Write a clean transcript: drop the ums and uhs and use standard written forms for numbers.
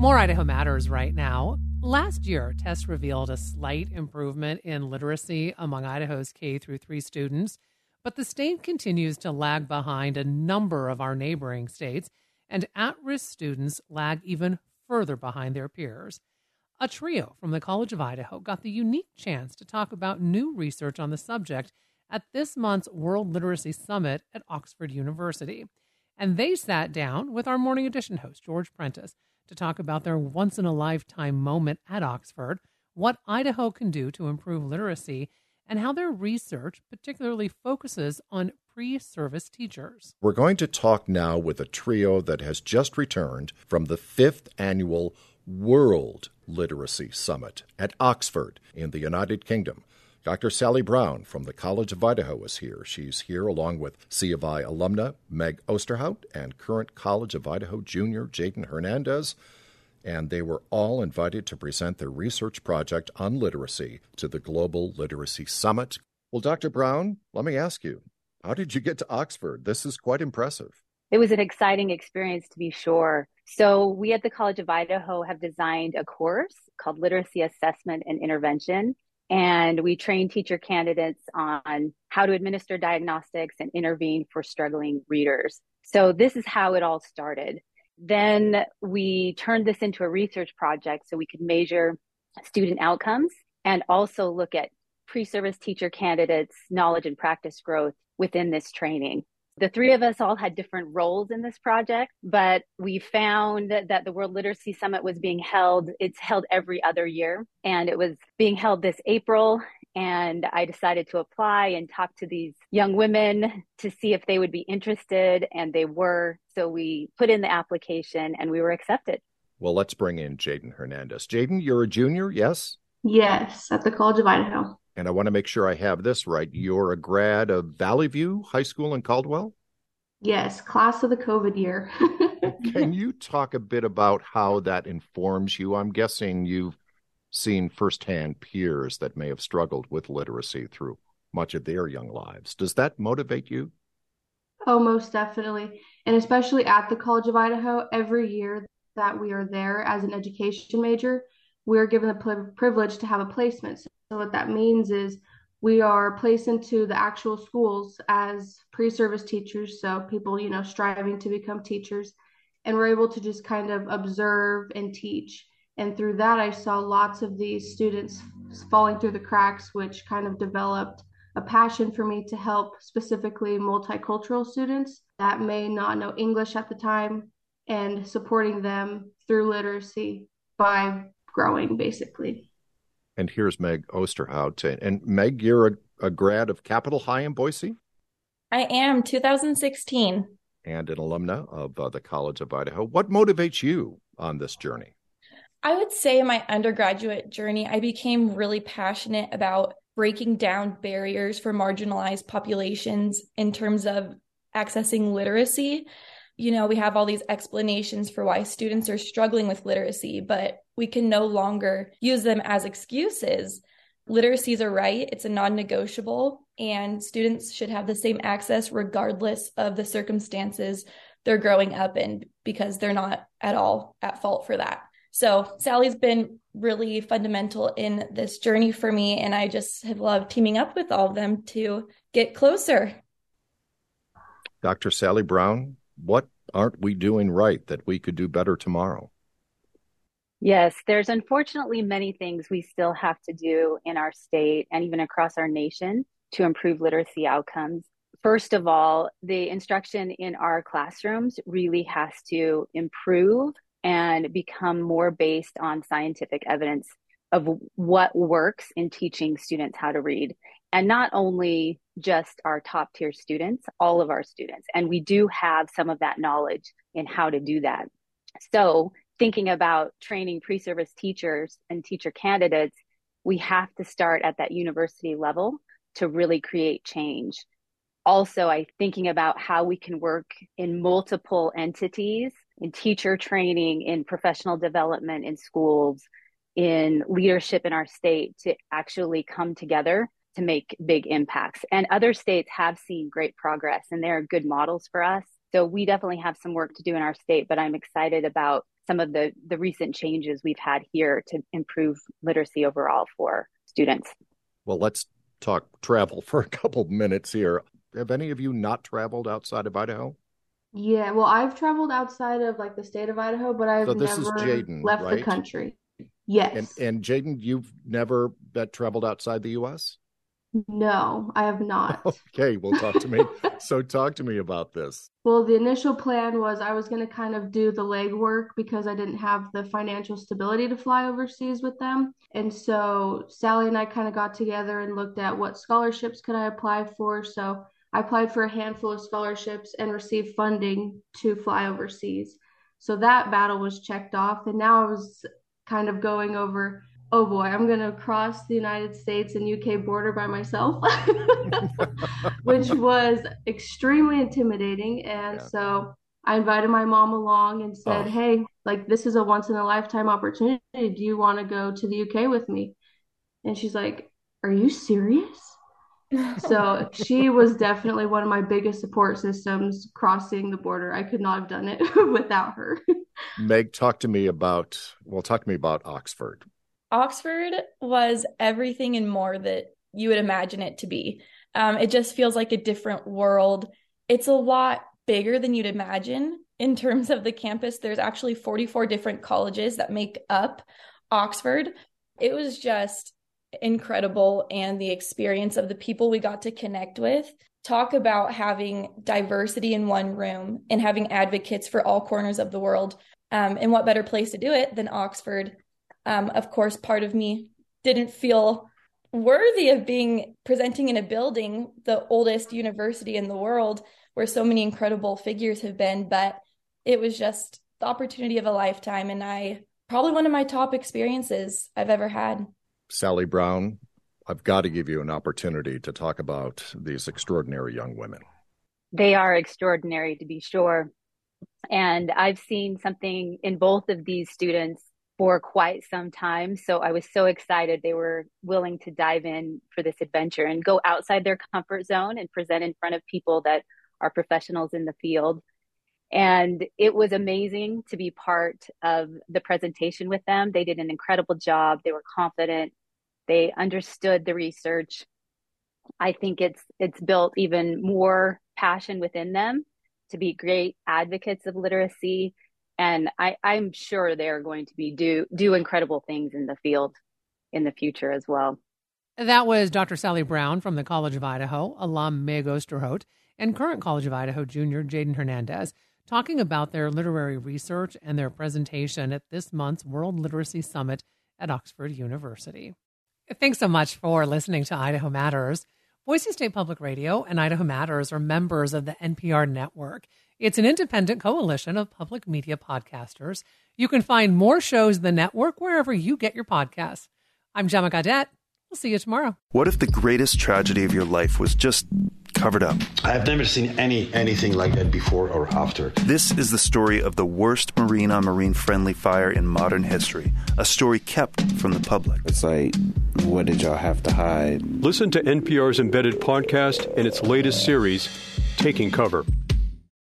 More Idaho Matters right now. Last year, tests revealed a slight improvement in literacy among Idaho's K through 3 students, but the state continues to lag behind a number of our neighboring states, and at-risk students lag even further behind their peers. A trio from the College of Idaho got the unique chance to talk about new research on the subject at this month's World Literacy Summit at Oxford University. And they sat down with our Morning Edition host, George Prentice, to talk about their once-in-a-lifetime moment at Oxford, what Idaho can do to improve literacy, and how their research particularly focuses on pre-service teachers. We're going to talk now with a trio that has just returned from the 5th annual World Literacy Summit at Oxford in the United Kingdom. Dr. Sally Brown from the College of Idaho is here. She's here along with C of I alumna Meg Osterhout and current College of Idaho junior Jaden Hernandez. And they were all invited to present their research project on literacy to the Global Literacy Summit. Well, Dr. Brown, let me ask you, how did you get to Oxford? This is quite impressive. It was an exciting experience, to be sure. So we at the College of Idaho have designed a course called Literacy Assessment and Intervention. And we train teacher candidates on how to administer diagnostics and intervene for struggling readers. So this is how it all started. Then we turned this into a research project so we could measure student outcomes and also look at pre-service teacher candidates' knowledge and practice growth within this training. The three of us all had different roles in this project, but we found that the World Literacy Summit was being held. It's held every other year, and it was being held this April. And I decided to apply and talk to these young women to see if they would be interested, and they were. So we put in the application, and we were accepted. Well, let's bring in Jaden Hernandez. Jaden, you're a junior, yes? Yes, at the College of Idaho. And I want to make sure I have this right. You're a grad of Valley View High School in Caldwell? Yes, class of the COVID year. Can you talk a bit about how that informs you? I'm guessing you've seen firsthand peers that may have struggled with literacy through much of their young lives. Does that motivate you? Oh, most definitely. And especially at the College of Idaho, every year that we are there as an education major, we're given the privilege to have a placement. So what that means is we are placed into the actual schools as pre-service teachers. So people, striving to become teachers, and we're able to just kind of observe and teach. And through that, I saw lots of these students falling through the cracks, which kind of developed a passion for me to help specifically multicultural students that may not know English at the time, and supporting them through literacy by growing, basically. And here's Meg Osterhout. And Meg, you're a grad of Capitol High in Boise? I am, 2016. And an alumna of the College of Idaho. What motivates you on this journey? I would say in my undergraduate journey, I became really passionate about breaking down barriers for marginalized populations in terms of accessing literacy. We have all these explanations for why students are struggling with literacy, but we can no longer use them as excuses. Literacy is a right, it's a non-negotiable, and students should have the same access regardless of the circumstances they're growing up in, because they're not at all at fault for that. So Sally's been really fundamental in this journey for me, and I just have loved teaming up with all of them to get closer. Dr. Sally Brown, what aren't we doing right that we could do better tomorrow? Yes, there's unfortunately many things we still have to do in our state and even across our nation to improve literacy outcomes. First of all, the instruction in our classrooms really has to improve and become more based on scientific evidence of what works in teaching students how to read. And not only just our top tier students, all of our students. And we do have some of that knowledge in how to do that. So thinking about training pre-service teachers and teacher candidates, we have to start at that university level to really create change. Also, thinking about how we can work in multiple entities, in teacher training, in professional development, in schools, in leadership in our state to actually come together to make big impacts. And other states have seen great progress, and they're good models for us. So we definitely have some work to do in our state, but I'm excited about some of the recent changes we've had here to improve literacy overall for students. Well, let's talk travel for a couple minutes here. Have any of you not traveled outside of Idaho? Yeah, well, I've traveled outside of like the state of Idaho, but I've this is never Jaden, left the right? country. Yes. And Jaden, you've never traveled outside the U.S.? No, I have not. Okay, well, talk to me. So talk to me about this. Well, the initial plan was I was going to kind of do the legwork because I didn't have the financial stability to fly overseas with them. And so Sally and I kind of got together and looked at what scholarships could I apply for. So I applied for a handful of scholarships and received funding to fly overseas. So that battle was checked off. And now I was kind of going over, oh boy, I'm going to cross the United States and UK border by myself, which was extremely intimidating. And so I invited my mom along and said, hey, like, this is a once in a lifetime opportunity. Do you want to go to the UK with me? And she's like, are you serious? So she was definitely one of my biggest support systems crossing the border. I could not have done it without her. Meg, talk to me about Oxford. Oxford was everything and more that you would imagine it to be. It just feels like a different world. It's a lot bigger than you'd imagine in terms of the campus. There's actually 44 different colleges that make up Oxford. It was just incredible. And the experience of the people we got to connect with, talk about having diversity in one room and having advocates for all corners of the world. And what better place to do it than Oxford? Of course, part of me didn't feel worthy of presenting in a building, the oldest university in the world, where so many incredible figures have been, but it was just the opportunity of a lifetime, and probably one of my top experiences I've ever had. Sally Brown, I've got to give you an opportunity to talk about these extraordinary young women. They are extraordinary, to be sure. And I've seen something in both of these students for quite some time. So I was so excited they were willing to dive in for this adventure and go outside their comfort zone and present in front of people that are professionals in the field. And it was amazing to be part of the presentation with them. They did an incredible job. They were confident. They understood the research. I think it's built even more passion within them to be great advocates of literacy. And I'm sure they're going to be do incredible things in the field in the future as well. That was Dr. Sally Brown from the College of Idaho, alum Meg Osterhout, and current College of Idaho junior Jaden Hernandez, talking about their literary research and their presentation at this month's World Literacy Summit at Oxford University. Thanks so much for listening to Idaho Matters. Boise State Public Radio and Idaho Matters are members of the NPR network. It's an independent coalition of public media podcasters. You can find more shows in the network wherever you get your podcasts. I'm Gemma Gaudette. We'll see you tomorrow. What if the greatest tragedy of your life was just covered up? I've never seen anything like that before or after. This is the story of the worst marine-on-marine friendly fire in modern history. A story kept from the public. It's like, what did y'all have to hide? Listen to NPR's embedded podcast in its latest series, Taking Cover.